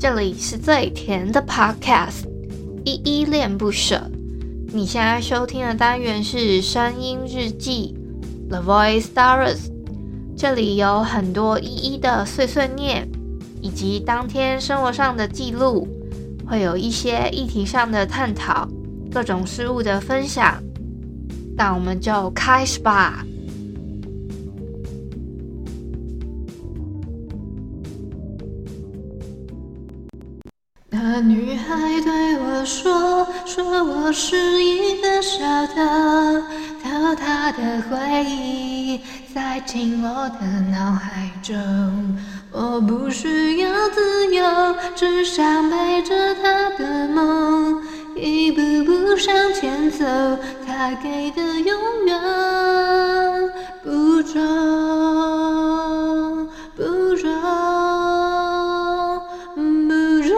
这里是最甜的 Podcast， 依依恋不舍。你现在收听的单元是声音日记 The Voice Diaries， 这里有很多依依的碎碎念，以及当天生活上的记录，会有一些议题上的探讨，各种事物的分享。那我们就开始吧。那女孩对我说我是一个小偷，偷她的回忆塞进我的脑海中。我不需要自由，只想背着她的梦，一步步向前走，她给的永远不重不重不重。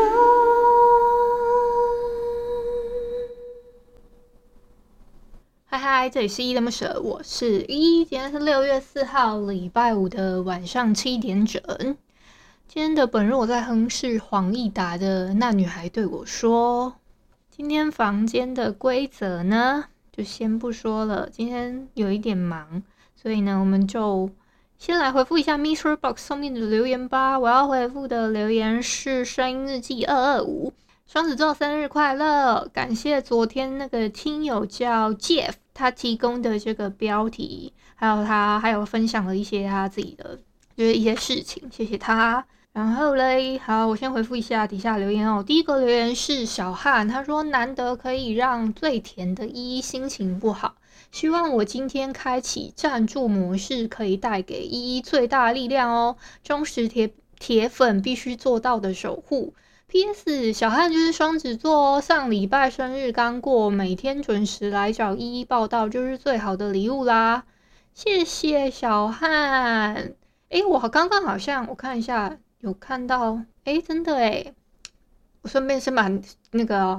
嗨，这里是依依恋不舍，我是依依。今天是6月4号礼拜五的晚上7点整。今天的本日我在哼是黄义达的《那女孩对我说》。今天房间的规则呢，就先不说了，今天有一点忙，所以呢，我们就先来回复一下 MixerBox 上面的留言吧。我要回复的留言是声音日记225，双子座生日快乐！感谢昨天那个听友叫 Jeff， 他提供的这个标题，还有分享了一些他自己的就是一些事情，谢谢他。然后嘞，好，我先回复一下底下留言哦。第一个留言是小汉，他说难得可以让最甜的依依心情不好，希望我今天开启赞助模式可以带给依依最大力量哦。忠实铁粉必须做到的守护。PS 小汉就是双子座哦，上礼拜生日刚过，每天准时来找依依报道就是最好的礼物啦。谢谢小汉。我刚刚好像我看一下有看到，真的我顺便先把那个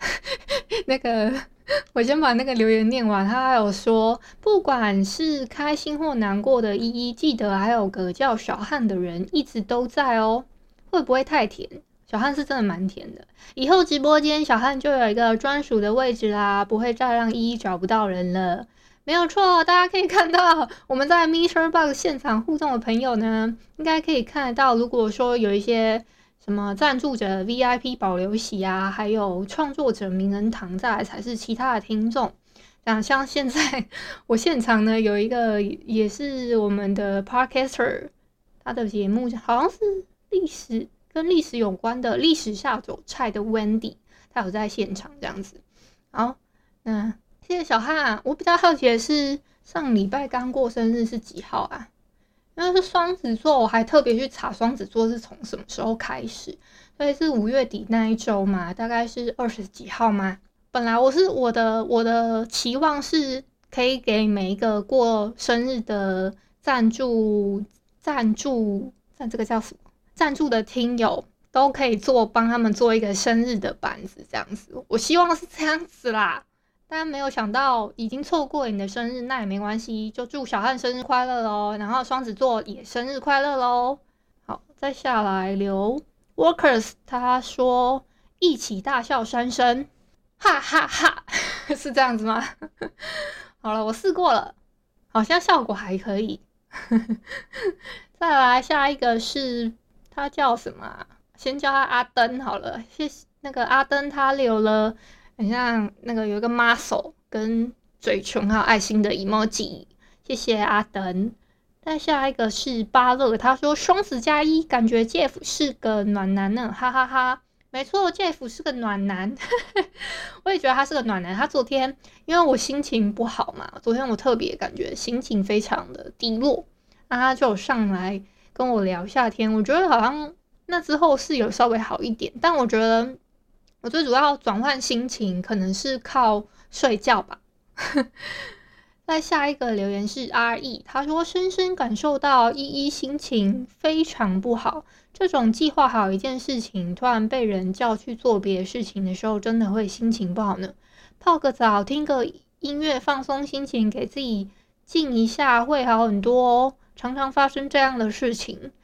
我先把那个留言念完。他还有说，不管是开心或难过的依依，记得还有个叫小汉的人一直都在哦。会不会太甜？小汉是真的蛮甜的，以后直播间小汉就有一个专属的位置啦，不会再让依依找不到人了。没有错，大家可以看到我们在 MixerBox 现场互动的朋友呢，应该可以看得到，如果说有一些什么赞助者 VIP 保留席啊，还有创作者名人堂，再来才是其他的听众。像现在我现场呢有一个也是我们的 Podcaster， 他的节目好像是跟历史有关的历史下酒菜的 Wendy， 他有在现场这样子。好，谢谢小汉。我比较好奇的是，上礼拜刚过生日是几号啊？因为是双子座，我还特别去查双子座是从什么时候开始，所以是5月底那一周嘛，大概是20几号嘛。本来我的期望是可以给每一个过生日的赞助这个叫什么？赞助的听友都可以帮他们做一个生日的板子这样子，我希望是这样子啦。但没有想到已经错过你的生日，那也没关系，就祝小汉生日快乐咯，然后双子座也生日快乐咯。好，再下来留 Workers， 他说一起大笑3声，哈哈哈，是这样子吗？好了，我试过了，好像效果还可以。再来下一个是他叫什么啊？先叫他阿登好了。谢谢那个阿登，他留了很像那个有一个 muscle 跟嘴唇还有爱心的 emoji， 谢谢阿登。再下一个是巴乐，他说双子加1，感觉 Jeff 是个暖男呢，哈哈哈。没错 ，Jeff 是个暖男，我也觉得他是个暖男。他昨天因为我心情不好嘛，昨天我特别感觉心情非常的低落，那他就上来跟我聊一下天，我觉得好像那之后是有稍微好一点，但我觉得我最主要转换心情可能是靠睡觉吧。再下一个留言是 RE， 他说深深感受到依依心情非常不好，这种计划好一件事情突然被人叫去做别的事情的时候，真的会心情不好呢。泡个澡听个音乐放松心情，给自己静一下会好很多哦，常常发生这样的事情。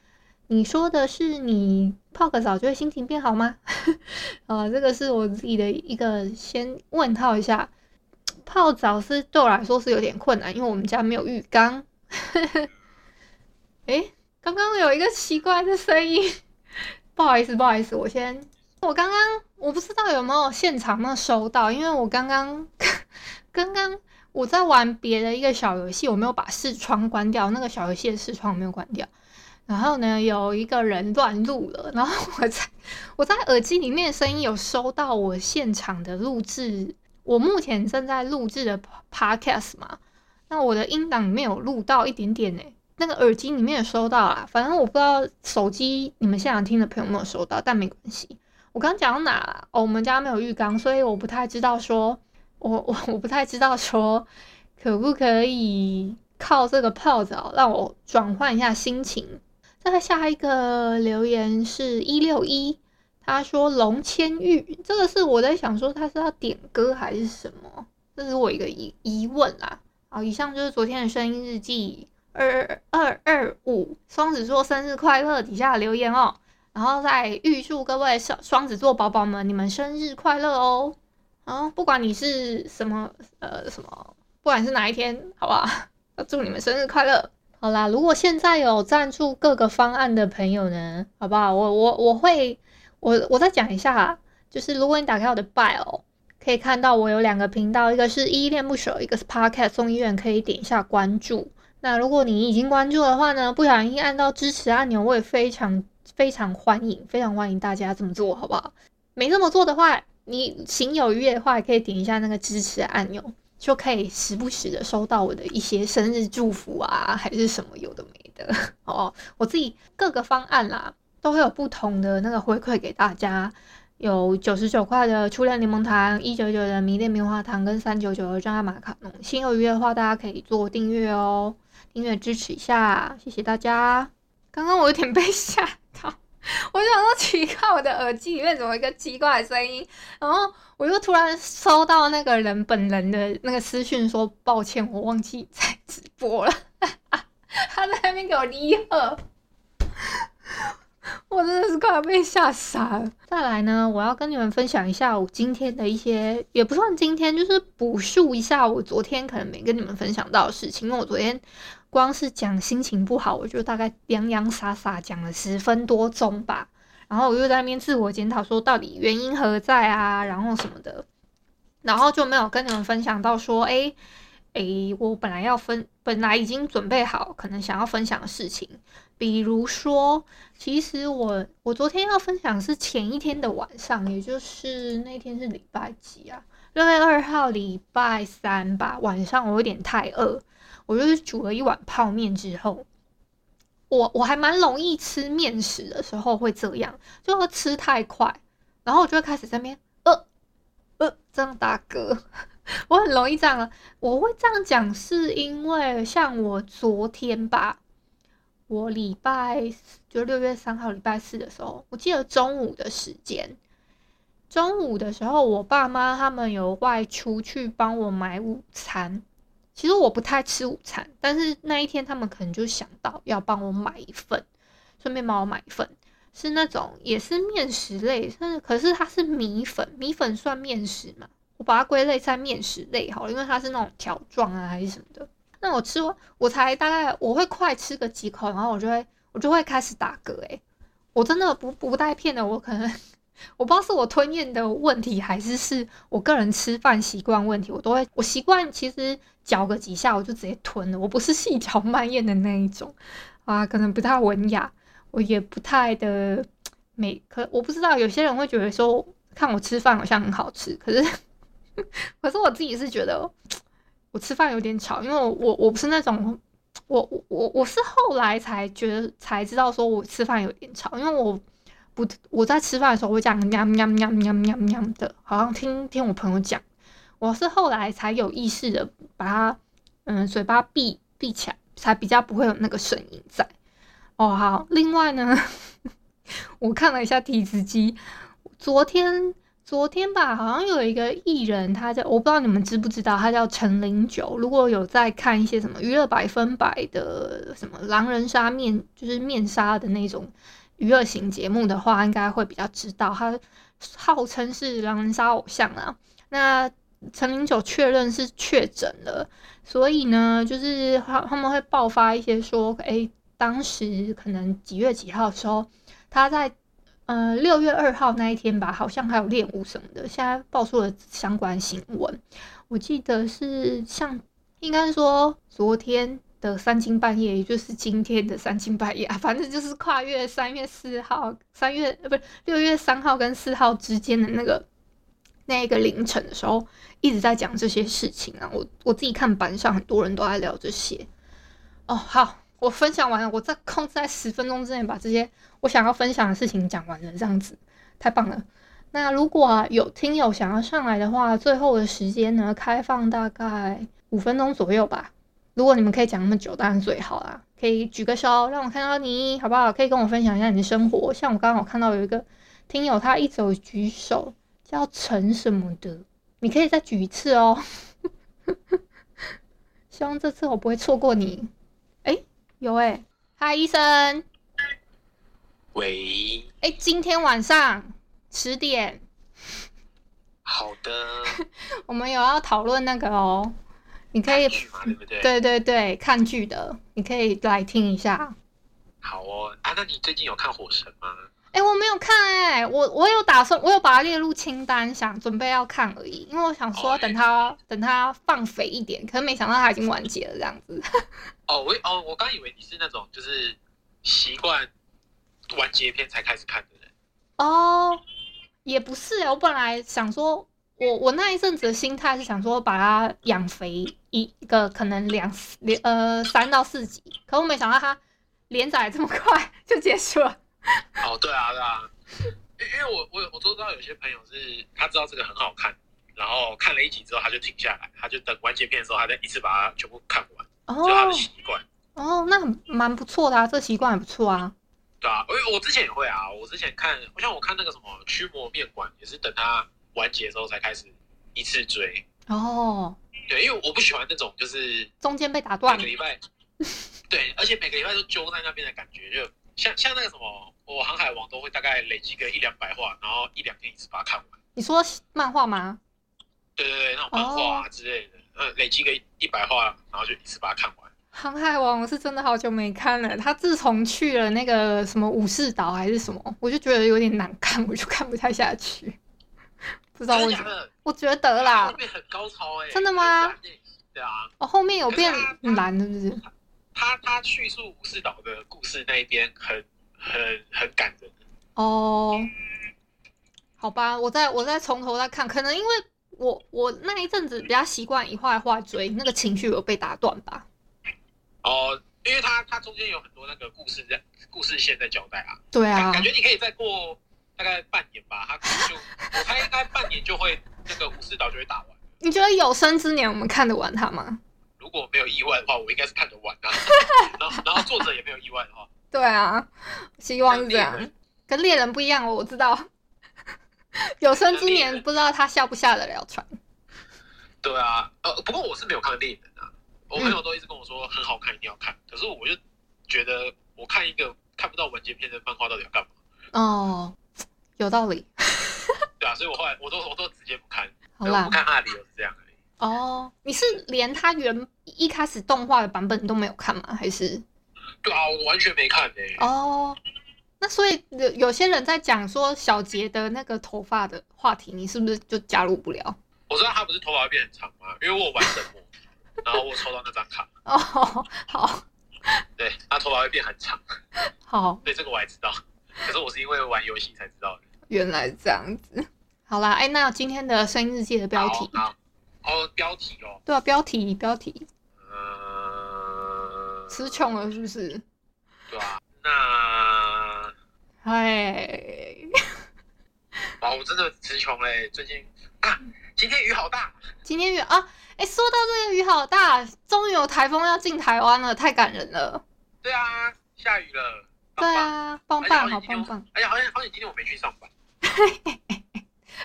你说的是你泡个澡就会心情变好吗？这个是我自己的一个先问号一下。泡澡是对我来说是有点困难，因为我们家没有浴缸。诶，刚刚有一个奇怪的声音，不好意思，我刚刚我不知道有没有现场收到，因为我刚刚我在玩别的一个小游戏，我没有把视窗关掉，那个小游戏的视窗我没有关掉。然后呢，有一个人乱录了，然后我在耳机里面的声音有收到我现场的录制，我目前正在录制的 podcast 嘛，那我的音档里面有录到一点点那个耳机里面有收到啦，反正我不知道手机你们现场听的朋友有没有收到，但没关系。我刚讲到哪啦？我们家没有浴缸，所以我不太知道说，我不太知道说可不可以靠这个泡澡让我转换一下心情。再下一个留言是161，他说龙千玉，这个是我在想说他是要点歌还是什么，这是我一个疑问啦。好，以上就是昨天的声音日记2225，双子座生日快乐底下的留言哦，然后再预祝各位双子座宝宝们你们生日快乐哦。不管你是什么不管是哪一天，好不好？祝你们生日快乐。好啦，如果现在有赞助各个方案的朋友呢，好不好？我再讲一下，就是如果你打开我的 bio， 可以看到我有2个频道，一个是依依恋不舍，一个是 podcast 送医院，可以点一下关注。那如果你已经关注的话呢，不小心按到支持按钮，我也非常欢迎大家这么做，好不好？没这么做的话，你行有余力的话，也可以点一下那个支持按钮。就可以时不时的收到我的一些生日祝福啊，还是什么有的没的我自己各个方案啦，都会有不同的那个回馈给大家，有99块的初恋柠檬糖，199的迷恋棉花糖，跟399的真爱马卡龙。心有余力的话，大家可以做订阅哦，订阅支持一下，谢谢大家。刚刚我有点被吓到。我想说奇怪，我的耳机里面怎么有一个奇怪的声音，然后我又突然收到那个人本人的那个私讯说抱歉，我忘记在直播了。他在那边给我离合，我真的是快要被吓傻了。再来呢，我要跟你们分享一下我今天的一些，也不算今天，就是补述一下我昨天可能没跟你们分享到的事情，因为我昨天光是讲心情不好，我就大概洋洋洒洒讲了10分多钟吧，然后我又在那边自我检讨说到底原因何在啊，然后什么的，然后就没有跟你们分享到说，我本来已经准备好可能想要分享的事情，比如说，其实我昨天要分享是前一天的晚上，也就是那天是礼拜几啊？6月2号礼拜3吧，晚上我有点太饿。我就是煮了一碗泡面之后，我还蛮容易吃面食的时候会这样，就会吃太快，然后我就会开始在那边这样打嗝。我很容易这样，我会这样讲是因为像我昨天吧，我就6月3号礼拜4的时候，我记得中午的时间，中午的时候我爸妈他们有外出去帮我买午餐。其实我不太吃午餐，但是那一天他们可能就想到要帮我买一份，顺便帮我买一份，是那种也是面食类，可是它是米粉，米粉算面食嘛？我把它归类在面食类好了，因为它是那种条状啊还是什么的。那我吃完，我才大概我会快吃个几口，然后我就会开始打嗝我真的不带骗的，我可能。我不知道是我吞咽的问题，还是我个人吃饭习惯问题，我习惯其实嚼个几下我就直接吞了，我不是细嚼慢咽的那一种啊，可能不太文雅，我也不太的我不知道有些人会觉得说看我吃饭好像很好吃，可是我自己是觉得我吃饭有点吵，因为我不是那种我是后来才知道说我吃饭有点吵，因为我在吃饭的时候会这样喵喵喵喵喵喵的，好像听我朋友讲，我是后来才有意识的把它嘴巴闭起来，才比较不会有那个声音在。好，另外呢，我看了一下体脂机，昨天昨天吧，好像有一个艺人，我不知道你们知不知道，他叫陈零九。如果有在看一些什么娱乐100%的什么狼人杀就是面杀的那种娱乐型节目的话，应该会比较知道。他号称是狼人杀偶像啊。那陈零九确认是确诊了，所以呢，就是他们会爆发一些说，当时可能几月几号的时候，他在6月2号那一天吧，好像还有练舞什么的。现在爆出了相关新闻，我记得是应该说昨天的3更半夜，也就是今天的3更半夜啊，反正就是跨越3月4号、6月3号跟4号之间的那个凌晨的时候，一直在讲这些事情啊。我自己看板上很多人都在聊这些。哦，好，我分享完了，我控制在10分钟之内把这些我想要分享的事情讲完了，这样子太棒了。那如果有听友想要上来的话，最后的时间呢，开放大概5分钟左右吧。如果你们可以讲那么久，当然最好啦。可以举个手让我看到你，好不好？可以跟我分享一下你的生活。像我刚刚看到有一个听友，他一直举手，叫陈什么的，你可以再举一次哦。希望这次我不会错过你。有嗨，医生。 喂。 今天晚上10点。 好的。 我们有要讨论那个哦，你可以看剧嘛，对不对？ 对，看剧的，你可以来听一下。 好哦，那你最近有看《火神》吗？ 我没有看我有打算，我有把它列入清单，准备要看而已。因为我想说等它放肥一点，可是没想到它已经完结了这样子。 我刚以为你是那种就是习惯完结篇才开始看的人。 也不是我本来想说，我那一阵子的心态是想说把它养肥一个可能3到4集，可我没想到它连载这么快就结束了。 对啊，因为我都知道有些朋友是他知道这个很好看，然后看了1集之后他就停下来，他就等完结篇的时候，他再一次把它全部看完，就他的习惯。 那蛮不错的啊，这习惯也不错啊。 对啊，我之前也会啊，我之前像我看那个什么《驱魔面馆》，也是等它完结之后才开始一次追。对，因为我不喜欢那种就是中间被打断每个礼拜，对，而且每个礼拜都揪在那边的感觉，就像那个什么，我航海王都会大概累积个100-200话，然后1-2天一次把它看完。 你说漫画吗？ 对，那种漫画之类的，累积个100话，然后就一次把它看完。 航海王我是真的好久没看了，他自从去了那个什么武士岛还是什么，我就觉得有点难看，我就看不太下去。不知道为什么，我觉得啦， 后面很高超真的吗？ 对啊， 后面有变蓝是不是？ 他叙述武士岛的故事那一边很感人。 好吧，我再从头再看，可能因为我那一阵子比较习惯一画一画追，那个情绪有被打断吧。 因为它中间有很多那个故事线在交代啊。 对啊， 感觉你可以再过大概半年吧，我猜应该半年就会那个武士岛就会打完。 你觉得有生之年我们看得完它吗？ 如果没有意外的话，我应该是看得完啊。然后作者也没有意外的话， 对啊，希望是这样。跟猎人不一样我知道。有生之年不知道他下不下得了船。 对啊，不过我是没有看猎人啊。我朋友都一直跟我说很好看，一定要看。可是我就觉得我看一个看不到完结篇的漫画到底要干嘛？ 有道理。 对啊，所以我后来我都直接不看。 好啦， 我不看他的理由是这样而已。 你是连他一开始动画的版本都没有看吗？还是？ 对啊，我完全没看那所以有些人在讲说小杰的那个头发的话题，你是不是就加入不了？ 我知道他不是头发会变很长吗？因为我玩神魔，然后我抽到那张卡。 好。 对，他头发会变很长。 好。 对，这个我还知道，可是我是因为玩游戏才知道的。 原来这样子。好啦，那今天的声音日记的标题。 标题哦。 对啊，标题。词穷了是不是？ 对啊。我真的词穷嘞，最近今天雨好大。 今天雨说到这个雨好大，终于有台风要进台湾了，太感人了。 对啊，下雨了。 对啊，棒棒，好棒棒。 好险今天我没去上班。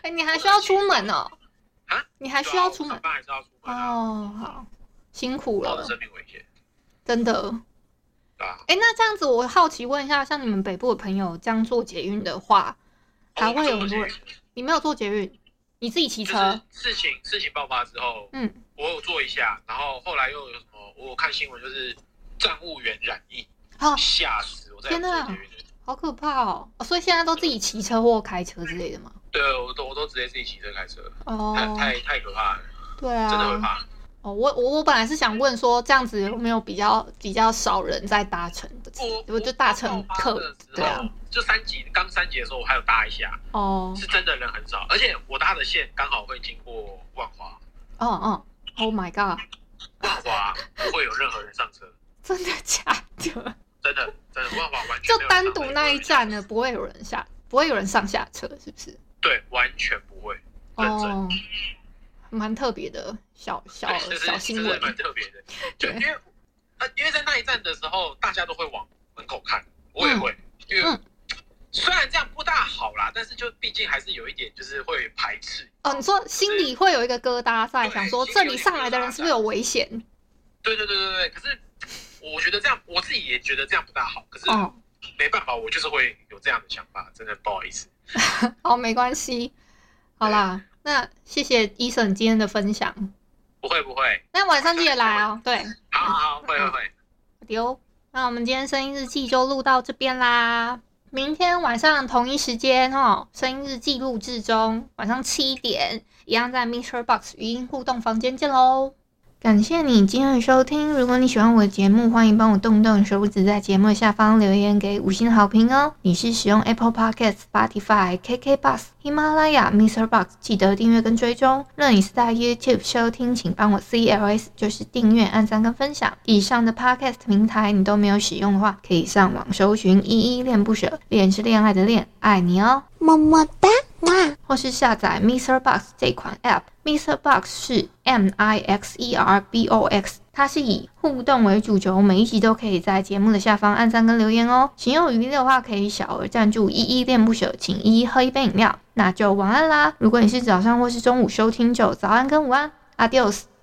你还需要出门哦？ 啊？ 你还需要出门？ 上班还是要出门哦，好，辛苦了， 生命危险， 真的。那这样子，我好奇问一下，像你们北部的朋友这样做捷运的话，还会有很多人？你没有做捷运，你自己骑车？ 事情爆发之后，我有做一下，然后后来又有什么？我有看新闻，就是站务员染疫，吓死我！天哪， 好可怕哦！所以现在都自己骑车或开车之类的吗？ 对，我都直接自己骑车开车。太可怕了。 对啊， 真的会怕。 我本来是想问说，这样子有没有比较少人在搭乘的？我就搭乘客，对啊， 就刚三级的时候，我还有搭一下。是真的人很少，而且我搭的线刚好会经过万华。 Oh my god！ 万华不会有任何人上车。 真的假的？ 真的，万华完全就单独那一站呢，不会有人上下车，是不是？ 对，完全不会。认真。 蛮特别的小新闻， 蛮特别的。对，因为在那一站的时候，大家都会往门口看，我也会。因为虽然这样不大好啦，但是就毕竟还是有一点就是会排斥。 你说心里会有一个疙瘩在，想说这里上来的人是不是有危险？ 对。可是我觉得这样，我自己也觉得这样不大好。可是没办法，我就是会有这样的想法，真的不好意思。 好，没关系。好啦。那谢谢医生今天的分享。 不会。 那晚上记得来哦。对， 好，会。 丢。那我们今天声音日记就录到这边啦。明天晚上同一时间声音日记录制中，晚上7点一样在 MixerBox 语音互动房间见喽。感谢你今天的收听，如果你喜欢我的节目，欢迎帮我动动手指在节目下方留言给5星好评哦。你是使用 Apple Podcast、Spotify、KKBox、喜马拉雅、MixerBox 记得订阅跟追踪。若你是在 YouTube 收听，请帮我 CLS 就是订阅、按赞跟分享。以上的 Podcast 平台你都没有使用的话，可以上网搜寻依依恋不舍，恋是恋爱的恋，爱你哦，么么哒。或是下载 MixerBox 这款 App。MixerBox 是 MIXERBOX， 它是以互动为主轴，每一集都可以在节目的下方按赞跟留言哦。情有余力的话，可以小额赞助依依恋不舍，请依依喝一杯饮料。那就晚安啦！如果你是早上或是中午收听，就早安跟午安。Adios。